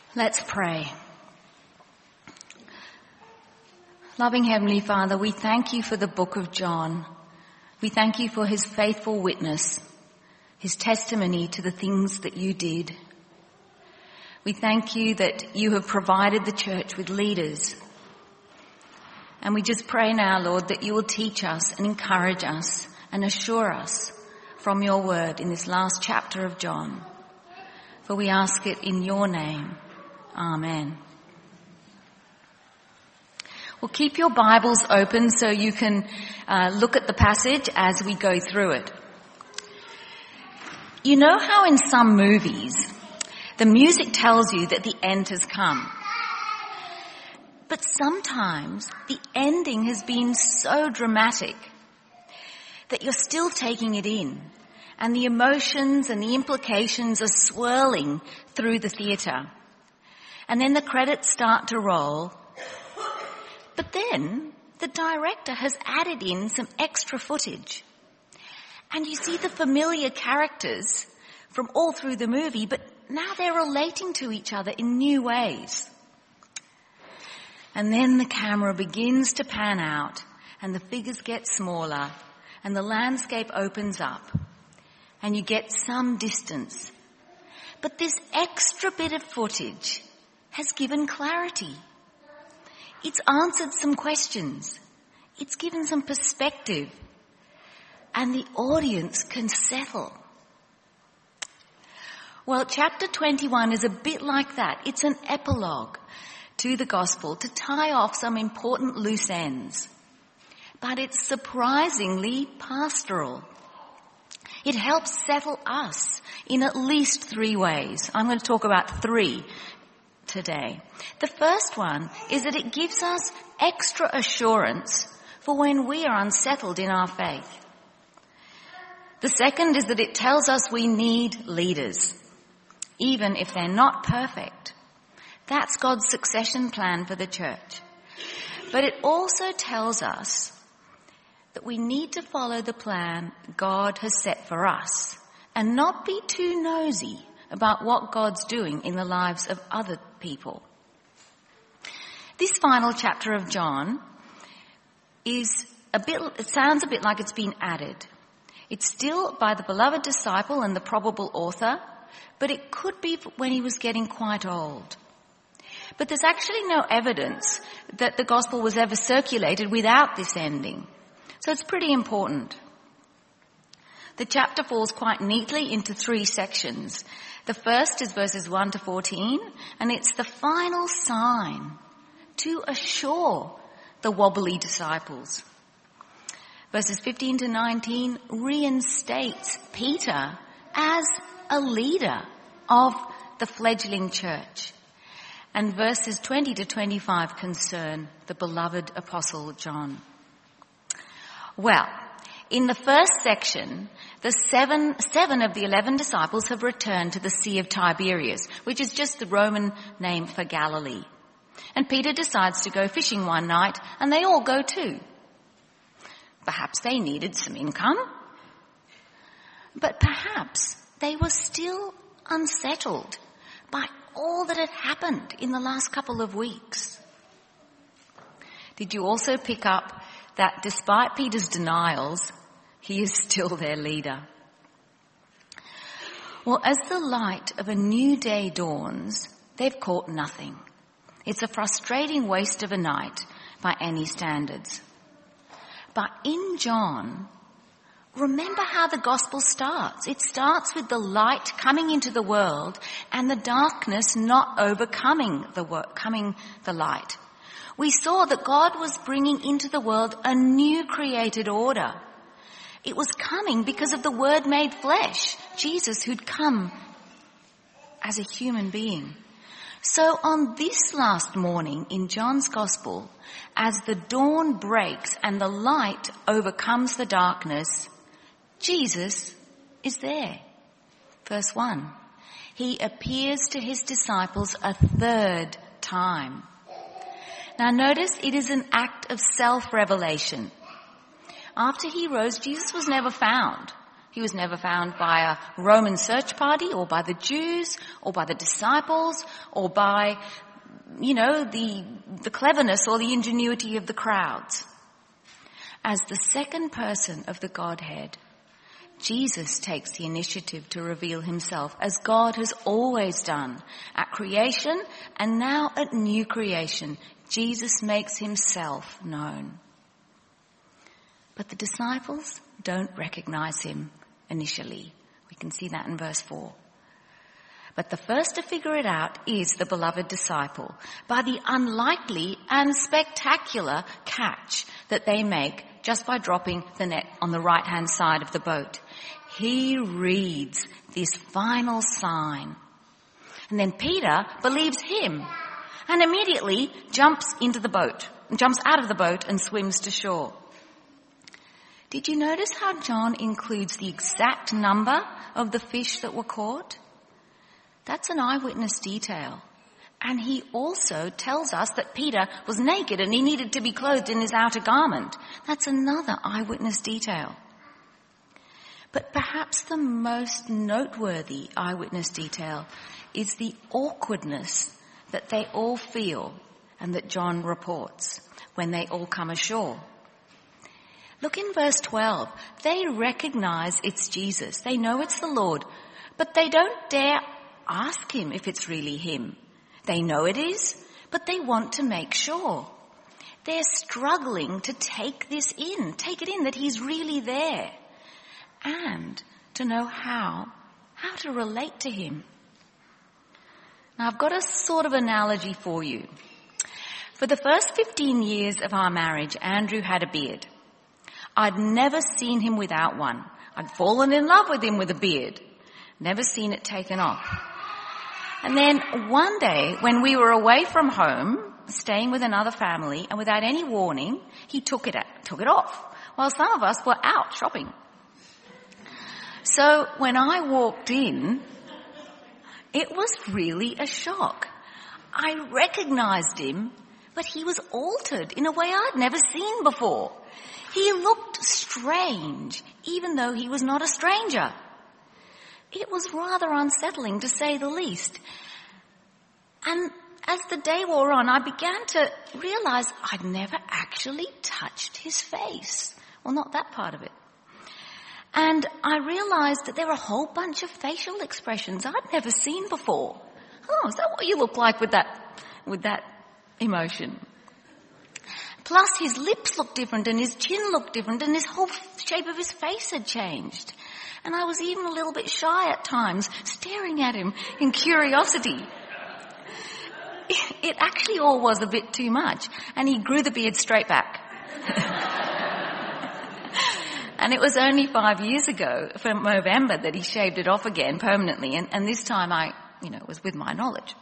Let's pray. Loving Heavenly Father, we thank you for the book of John. We thank you for his faithful witness, his testimony to the things that you did. We thank you that you have provided the church with leaders. And we just pray now, Lord, that you will teach us and encourage us and assure us from your word in this last chapter of John. For we ask it in your name. Amen. Well, keep your Bibles open so you can look at the passage as we go through it. You know how in some movies the music tells you that the end has come. But sometimes the ending has been so dramatic that you're still taking it in, and the emotions and the implications are swirling through the theatre. And then the credits start to roll. But then the director has added in some extra footage. And you see the familiar characters from all through the movie, but now they're relating to each other in new ways. And then the camera begins to pan out, and the figures get smaller, and the landscape opens up, and you get some distance. But this extra bit of footage has given clarity. It's answered some questions. It's given some perspective. And the audience can settle. Well, chapter 21 is a bit like that. It's an epilogue to the gospel to tie off some important loose ends. But it's surprisingly pastoral. It helps settle us in at least 3 ways. I'm going to talk about 3 today. The first one is that it gives us extra assurance for when we are unsettled in our faith. The second is that it tells us we need leaders, even if they're not perfect. That's God's succession plan for the church. But it also tells us that we need to follow the plan God has set for us and not be too nosy about what God's doing in the lives of other people. This final chapter of John it sounds a bit like it's been added. It's still by the beloved disciple and the probable author, but it could be when he was getting quite old. But there's actually no evidence that the gospel was ever circulated without this ending. So it's pretty important. The chapter falls quite neatly into 3 sections. The first is verses 1 to 14, and it's the final sign to assure the wobbly disciples. Verses 15 to 19 reinstates Peter as a leader of the fledgling church. And verses 20 to 25 concern the beloved apostle John. Well, in the first section, the seven of the 11 disciples have returned to the Sea of Tiberias, which is just the Roman name for Galilee. And Peter decides to go fishing one night, and they all go too. Perhaps they needed some income. But perhaps they were still unsettled by all that had happened in the last couple of weeks. Did you also pick up that despite Peter's denials, he is still their leader? Well, as the light of a new day dawns, they've caught nothing. It's a frustrating waste of a night by any standards. But in John, remember how the gospel starts. It starts with the light coming into the world and the darkness not overcoming the light. We saw that God was bringing into the world a new created order. It was coming because of the Word made flesh, Jesus, who'd come as a human being. So on this last morning in John's Gospel, as the dawn breaks and the light overcomes the darkness, Jesus is there. Verse 1. He appears to his disciples a 3rd time. Now notice it is an act of self-revelation. After he rose, Jesus was never found. He was never found by a Roman search party or by the Jews or by the disciples or by, the cleverness or the ingenuity of the crowds. As the second person of the Godhead, Jesus takes the initiative to reveal himself as God has always done at creation and now at new creation. Jesus makes himself known. But the disciples don't recognize him initially. We can see that in verse 4. But the first to figure it out is the beloved disciple by the unlikely and spectacular catch that they make just by dropping the net on the right-hand side of the boat. He reads this final sign. And then Peter believes him and immediately jumps out of the boat and swims to shore. Did you notice how John includes the exact number of the fish that were caught? That's an eyewitness detail. And he also tells us that Peter was naked and he needed to be clothed in his outer garment. That's another eyewitness detail. But perhaps the most noteworthy eyewitness detail is the awkwardness that they all feel and that John reports when they all come ashore. Look in verse 12. They recognize it's Jesus. They know it's the Lord, but they don't dare ask him if it's really him. They know it is, but they want to make sure. They're struggling to take it in that he's really there, and to know how to relate to him. Now I've got a sort of analogy for you. For the first 15 years of our marriage, Andrew had a beard. I'd never seen him without one. I'd fallen in love with him with a beard. Never seen it taken off. And then one day, when we were away from home, staying with another family, and without any warning, he took it off, while some of us were out shopping. So when I walked in, it was really a shock. I recognized him, but he was altered in a way I'd never seen before. He looked strange, even though he was not a stranger. It was rather unsettling, to say the least. And as the day wore on, I began to realize I'd never actually touched his face. Well, not that part of it. And I realized that there were a whole bunch of facial expressions I'd never seen before. Oh, is that what you look like with that emotion? Plus his lips looked different and his chin looked different and his whole shape of his face had changed. And I was even a little bit shy at times, staring at him in curiosity. It actually all was a bit too much, and he grew the beard straight back. And it was only 5 years ago, from November, that he shaved it off again permanently, and this time it was with my knowledge.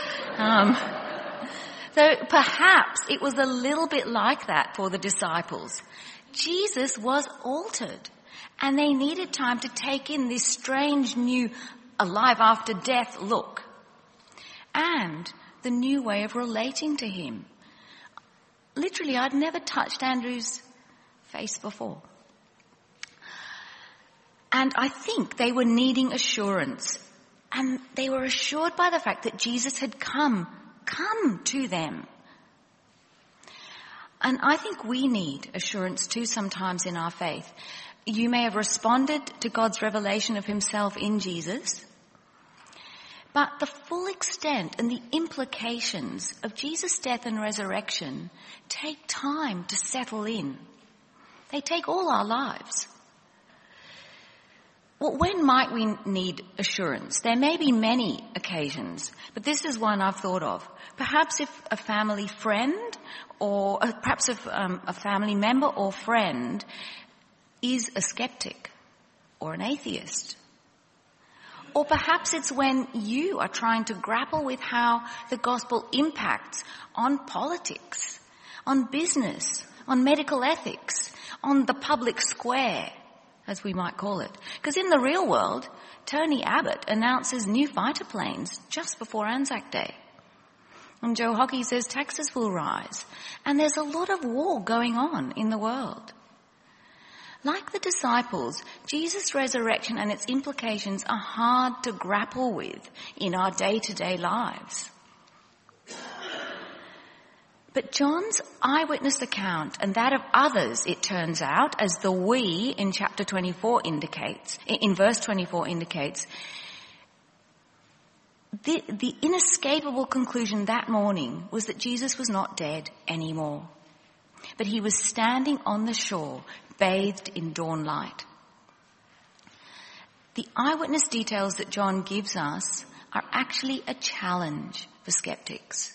So perhaps it was a little bit like that for the disciples. Jesus was altered, and they needed time to take in this strange new alive after death look and the new way of relating to him. Literally, I'd never touched Andrew's face before. And I think they were needing assurance, and they were assured by the fact that Jesus had come to them. And I think we need assurance too sometimes in our faith. You may have responded to God's revelation of himself in Jesus, but the full extent and the implications of Jesus' death and resurrection take time to settle in. They take all our lives. Well, when might we need assurance? There may be many occasions, but this is one I've thought of. Perhaps if a family friend or perhaps if a family member or friend is a skeptic or an atheist. Or perhaps it's when you are trying to grapple with how the gospel impacts on politics, on business, on medical ethics, on the public square, as we might call it. Because in the real world, Tony Abbott announces new fighter planes just before Anzac Day. And Joe Hockey says taxes will rise. And there's a lot of war going on in the world. Like the disciples, Jesus' resurrection and its implications are hard to grapple with in our day-to-day lives. But John's eyewitness account and that of others, it turns out, as the we in chapter 24 indicates, in verse 24 indicates, the inescapable conclusion that morning was that Jesus was not dead anymore, but he was standing on the shore, bathed in dawn light. The eyewitness details that John gives us are actually a challenge for skeptics.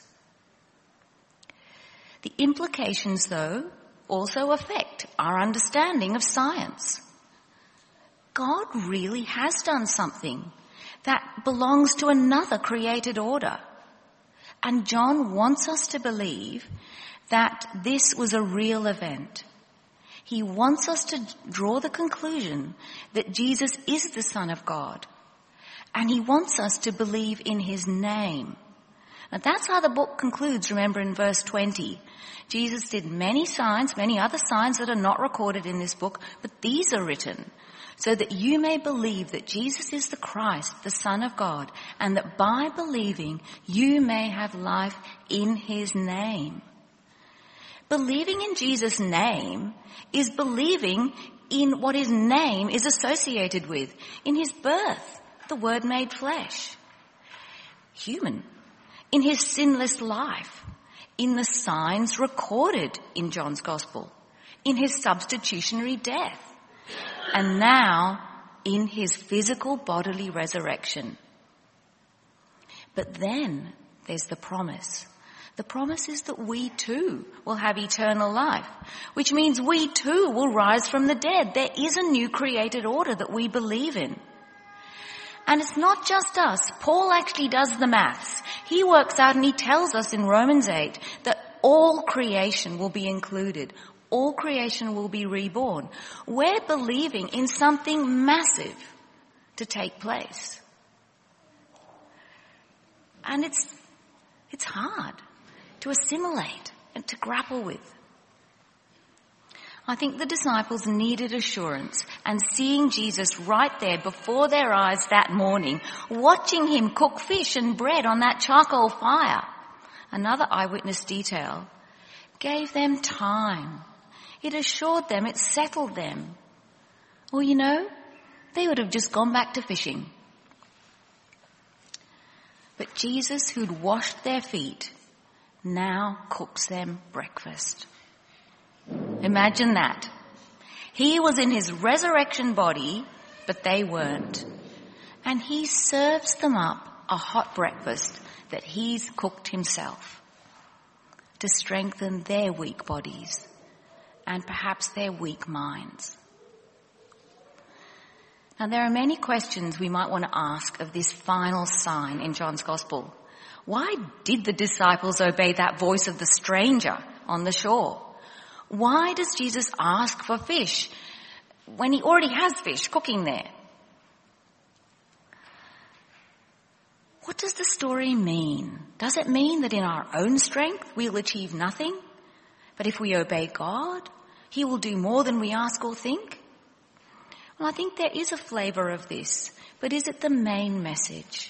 The implications, though, also affect our understanding of science. God really has done something that belongs to another created order. And John wants us to believe that this was a real event. He wants us to draw the conclusion that Jesus is the Son of God. And he wants us to believe in his name. Now that's how the book concludes, remember, in verse 20. Jesus did many signs, many other signs that are not recorded in this book, but these are written so that you may believe that Jesus is the Christ, the Son of God, and that by believing you may have life in his name. Believing in Jesus' name is believing in what his name is associated with, in his birth, the Word made flesh, human, in his sinless life, in the signs recorded in John's Gospel, in his substitutionary death, and now in his physical bodily resurrection. But then there's the promise. The promise is that we too will have eternal life, which means we too will rise from the dead. There is a new created order that we believe in. And it's not just us. Paul actually does the maths. He works out and he tells us in Romans 8 that all creation will be included. All creation will be reborn. We're believing in something massive to take place. And it's hard to assimilate and to grapple with. I think the disciples needed assurance, and seeing Jesus right there before their eyes that morning, watching him cook fish and bread on that charcoal fire, another eyewitness detail, gave them time. It assured them, it settled them. Or they would have just gone back to fishing. But Jesus, who'd washed their feet, now cooks them breakfast. Imagine that. He was in his resurrection body, but they weren't. And he serves them up a hot breakfast that he's cooked himself to strengthen their weak bodies and perhaps their weak minds. Now, there are many questions we might want to ask of this final sign in John's Gospel. Why did the disciples obey that voice of the stranger on the shore? Why does Jesus ask for fish when he already has fish cooking there? What does the story mean? Does it mean that in our own strength we'll achieve nothing? But if we obey God, he will do more than we ask or think? Well, I think there is a flavour of this, but is it the main message?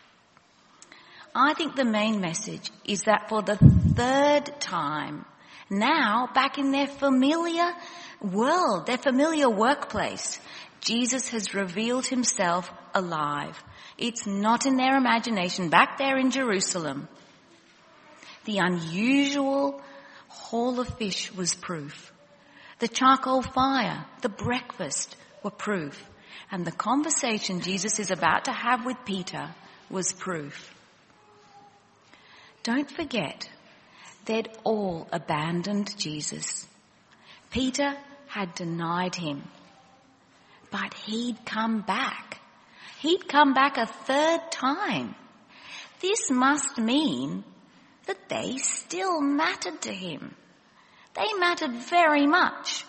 I think the main message is that for the third time, now back in their familiar world, their familiar workplace, Jesus has revealed himself alive. It's not in their imagination back there in Jerusalem. The unusual haul of fish was proof. The charcoal fire, the breakfast were proof. And the conversation Jesus is about to have with Peter was proof. Don't forget, they'd all abandoned Jesus. Peter had denied him. But he'd come back. He'd come back a third time. This must mean that they still mattered to him. They mattered very much.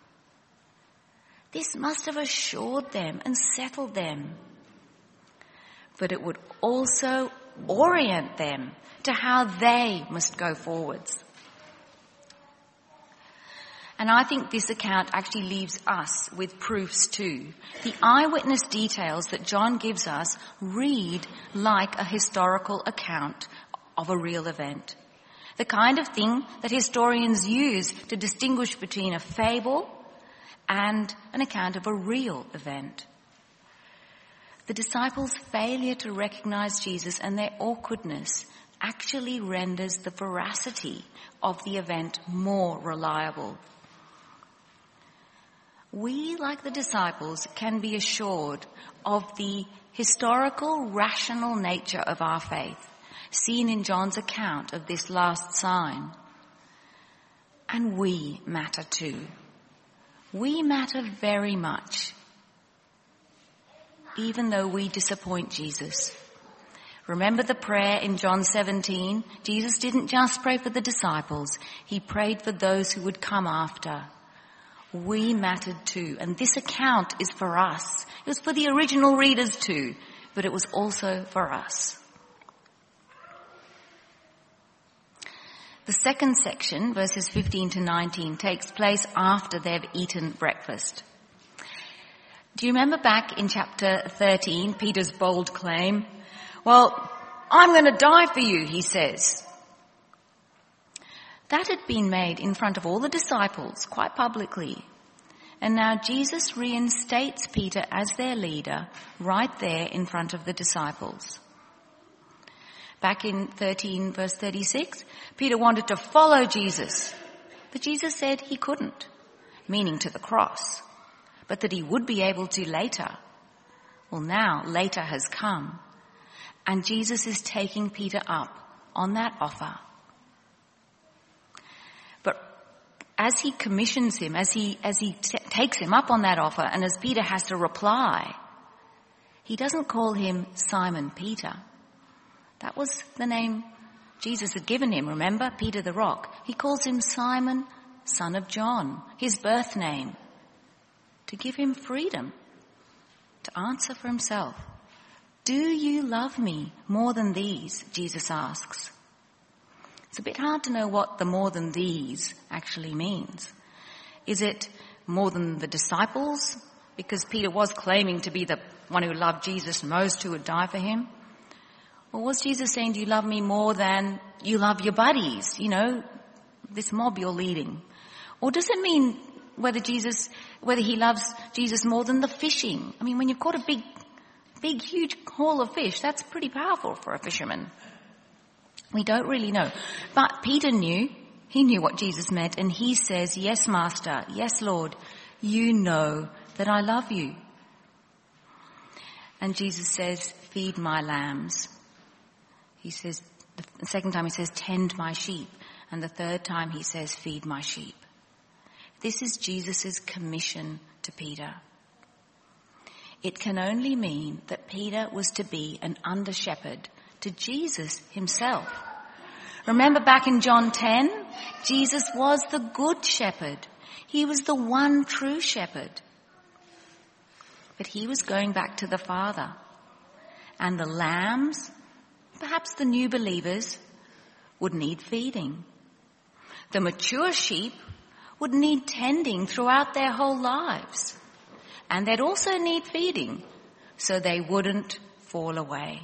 This must have assured them and settled them. But it would also orient them to how they must go forwards. And I think this account actually leaves us with proofs too. The eyewitness details that John gives us read like a historical account of a real event. The kind of thing that historians use to distinguish between a fable and an account of a real event. The disciples' failure to recognize Jesus and their awkwardness actually renders the veracity of the event more reliable. We, like the disciples, can be assured of the historical, rational nature of our faith, seen in John's account of this last sign. And we matter too. We matter very much, even though we disappoint Jesus. Remember the prayer in John 17? Jesus didn't just pray for the disciples. He prayed for those who would come after. We mattered too. And this account is for us. It was for the original readers too, but it was also for us. The second section, verses 15 to 19, takes place after they've eaten breakfast. Do you remember back in chapter 13, Peter's bold claim? Well, I'm going to die for you, he says. That had been made in front of all the disciples, quite publicly. And now Jesus reinstates Peter as their leader right there in front of the disciples. Back in 13 verse 36, Peter wanted to follow Jesus, but Jesus said he couldn't, meaning to the cross, but that he would be able to later. Well, now later has come, and Jesus is taking Peter up on that offer. But as he commissions him, as he takes him up on that offer, and as Peter has to reply, he doesn't call him Simon Peter. That was the name Jesus had given him, remember? Peter the Rock. He calls him Simon, son of John, his birth name, to give him freedom to answer for himself. Do you love me more than these? Jesus asks. It's a bit hard to know what the more than these actually means. Is it more than the disciples? Because Peter was claiming to be the one who loved Jesus most, who would die for him. Or was Jesus saying, do you love me more than you love your buddies? You know, this mob you're leading. Or does it mean whether he loves Jesus more than the fishing? I mean, when you've caught a big, huge haul of fish, that's pretty powerful for a fisherman. We don't really know. But Peter knew. He knew what Jesus meant. And he says, yes, Master. Yes, Lord. You know that I love you. And Jesus says, feed my lambs. He says, the second time he says, tend my sheep. And the third time he says, feed my sheep. This is Jesus' commission to Peter. It can only mean that Peter was to be an under-shepherd to Jesus himself. Remember back in John 10, Jesus was the good shepherd. He was the one true shepherd. But he was going back to the Father. And the lambs, perhaps the new believers, would need feeding. The mature sheep would need tending throughout their whole lives. And they'd also need feeding so they wouldn't fall away.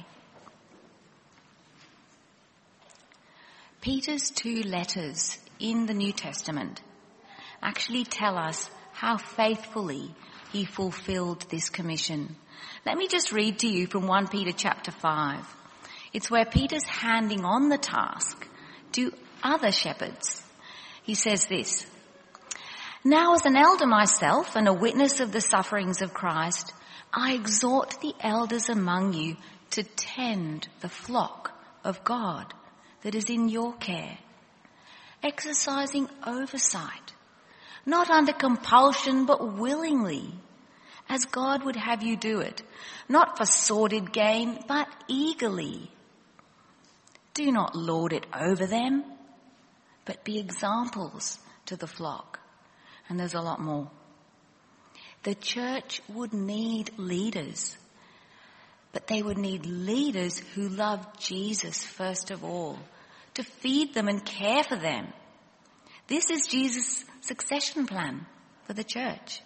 Peter's 2 letters in the New Testament actually tell us how faithfully he fulfilled this commission. Let me just read to you from 1 Peter chapter 5. It's where Peter's handing on the task to other shepherds. He says this, now as an elder myself and a witness of the sufferings of Christ, I exhort the elders among you to tend the flock of God that is in your care, exercising oversight, not under compulsion but willingly, as God would have you do it, not for sordid gain but eagerly. Do not lord it over them, but be examples to the flock. And there's a lot more. The church would need leaders, but they would need leaders who love Jesus first of all, to feed them and care for them. This is Jesus' succession plan for the church.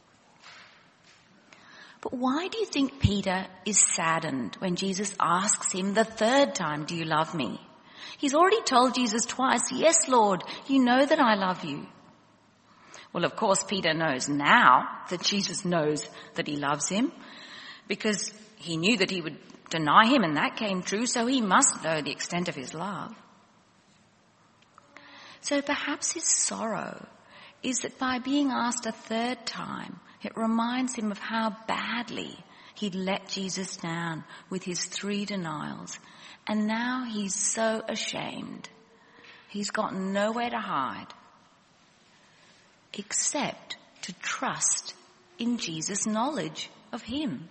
But why do you think Peter is saddened when Jesus asks him the third time, do you love me? He's already told Jesus twice, yes, Lord, you know that I love you. Well, of course, Peter knows now that Jesus knows that he loves him because he knew that he would deny him and that came true, so he must know the extent of his love. So perhaps his sorrow is that by being asked a third time, it reminds him of how badly he'd let Jesus down with his 3 denials. And now he's so ashamed. He's got nowhere to hide except to trust in Jesus' knowledge of him.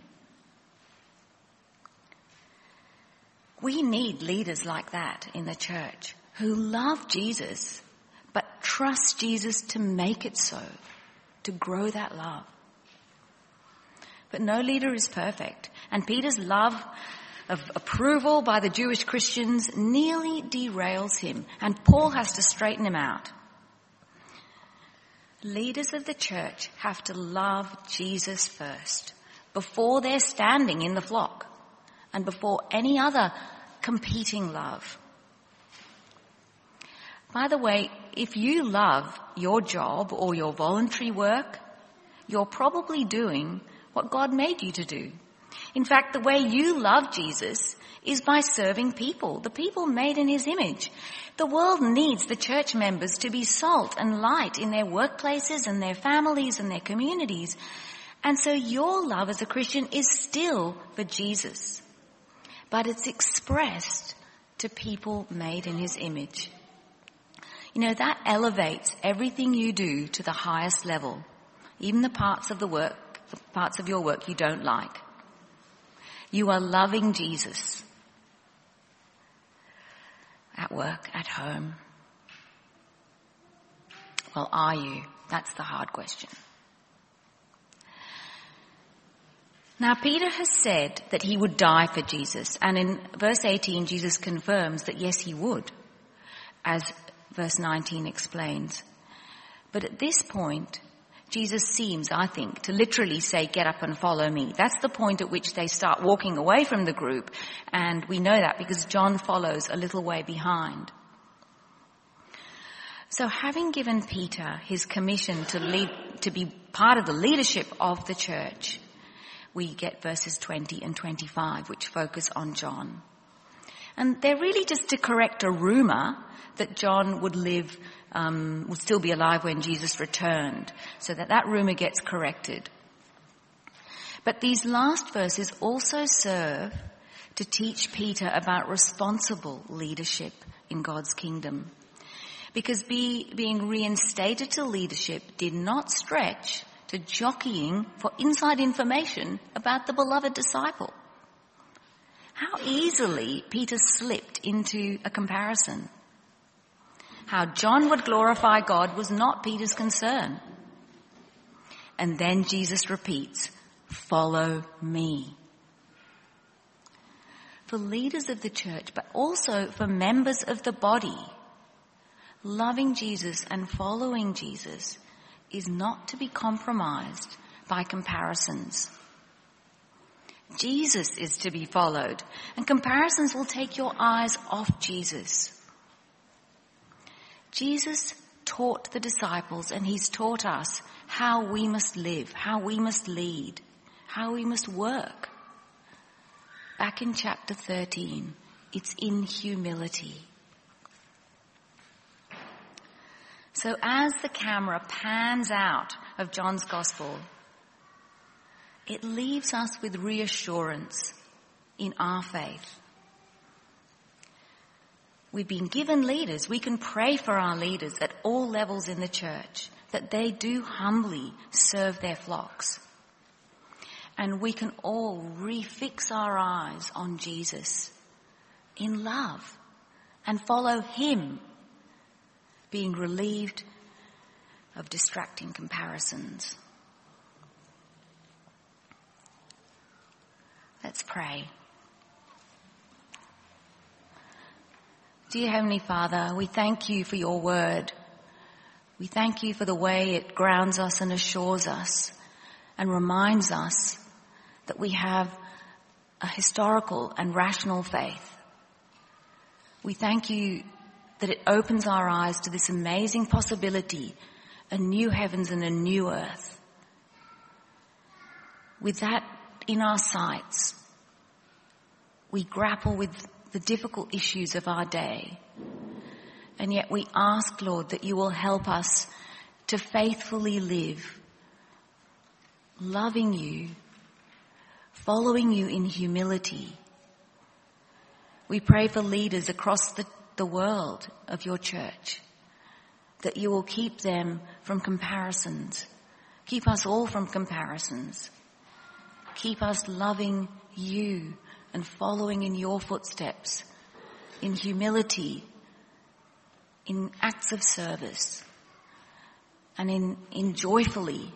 We need leaders like that in the church who love Jesus but trust Jesus to make it so, to grow that love. But no leader is perfect, and Peter's love of approval by the Jewish Christians nearly derails him, and Paul has to straighten him out. Leaders of the church have to love Jesus first, before they're standing in the flock, and before any other competing love. By the way, if you love your job or your voluntary work, you're probably doing what God made you to do. In fact, the way you love Jesus is by serving people, the people made in his image. The world needs the church members to be salt and light in their workplaces and their families and their communities. And so your love as a Christian is still for Jesus, but it's expressed to people made in his image. You know, that elevates everything you do to the highest level, even the parts of your work you don't like. You are loving Jesus at work, at home. Well, are you? That's the hard question. Now, Peter has said that he would die for Jesus, and in verse 18, Jesus confirms that yes, he would, as verse 19 explains. But at this point, Jesus seems, I think, to literally say, get up and follow me. That's the point at which they start walking away from the group, and we know that because John follows a little way behind. So having given Peter his commission to be part of the leadership of the church, we get verses 20 and 25, which focus on John. And they're really just to correct a rumor that John would still be alive when Jesus returned, so that rumor gets corrected. But these last verses also serve to teach Peter about responsible leadership in God's kingdom. Because being reinstated to leadership did not stretch to jockeying for inside information about the beloved disciple. How easily Peter slipped into a comparison. How John would glorify God was not Peter's concern. And then Jesus repeats, follow me. For leaders of the church, but also for members of the body, loving Jesus and following Jesus is not to be compromised by comparisons. Jesus is to be followed, and comparisons will take your eyes off Jesus. Jesus taught the disciples, and he's taught us how we must live, how we must lead, how we must work. Back in chapter 13, it's in humility. So as the camera pans out of John's Gospel, it leaves us with reassurance in our faith. We've been given leaders. We can pray for our leaders at all levels in the church, that they do humbly serve their flocks. And we can all refix our eyes on Jesus in love and follow him, being relieved of distracting comparisons. Let's pray. Dear Heavenly Father, we thank you for your word. We thank you for the way it grounds us and assures us and reminds us that we have a historical and rational faith. We thank you that it opens our eyes to this amazing possibility, a new heavens and a new earth. With that in our sights, we grapple with the difficult issues of our day. And yet we ask, Lord, that you will help us to faithfully live, loving you, following you in humility. We pray for leaders across the world of your church, that you will keep them from comparisons. Keep us all from comparisons. Keep us loving you and following in your footsteps, in humility, in acts of service, and in joyfully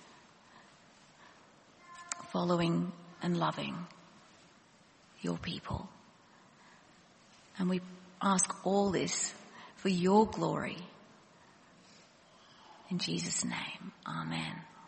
following and loving your people. And we ask all this for your glory. In Jesus' name, amen.